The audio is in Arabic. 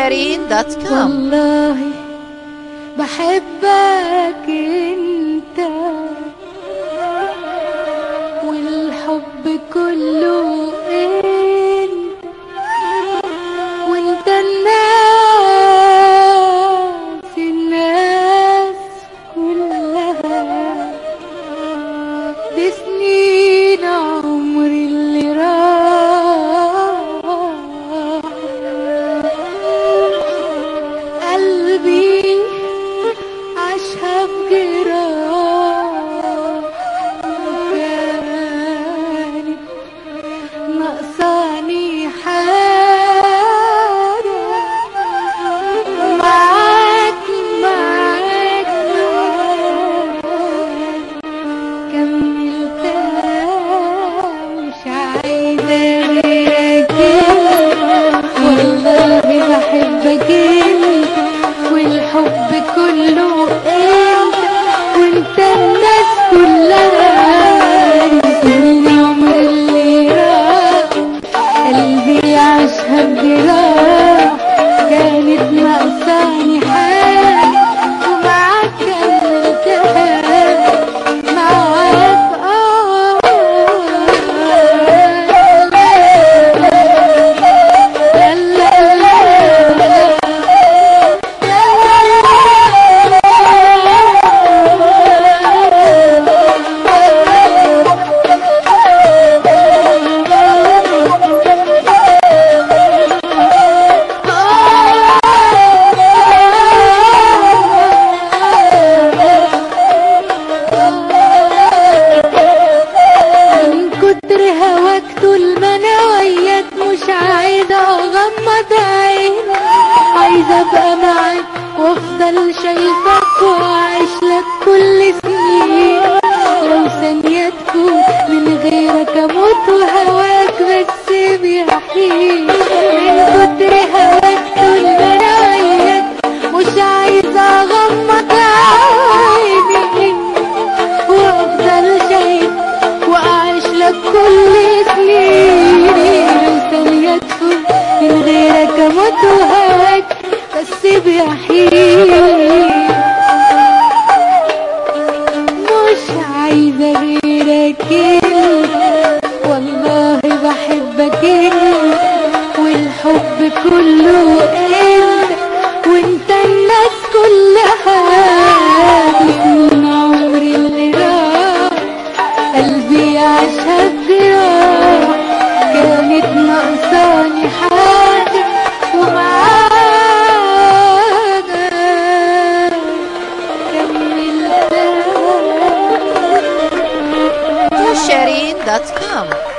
شيرين.com. والله بحبك انت والحب كله انت وانت الناس كلها. دي سنين عمري اللي راح قلبي عاشها بجراح كانت ناقصاني حاجة معاك كملتها مش عايزة غيرك والله بحبك والحب كله انت وانت الناس كلها. سنين عمر اللي راح قلبي عاشها بجراح كانت ناقصاني حاجة ومعاك كملتها معاك عايزة ابقى معاك وافضل شايفك واعيش لك كل سنين. لو ثانية تكون من غيرك اموت وهواك بس بيحيي. من كتر هواك طول ما انا وياك مش عايزة اغمض عيني وافضل شايف واعيش لك كل سنين. لو ثانية تكون من غيرك اموت وهواك بس بيحيي. مش عايزة غيرك والله بحبك والحب كله انت وانت الناس كلها. سنين عمري اللي راح قلبي عاشها بجراح كانت ناقصاني حاجة ومعاك شيرين.com.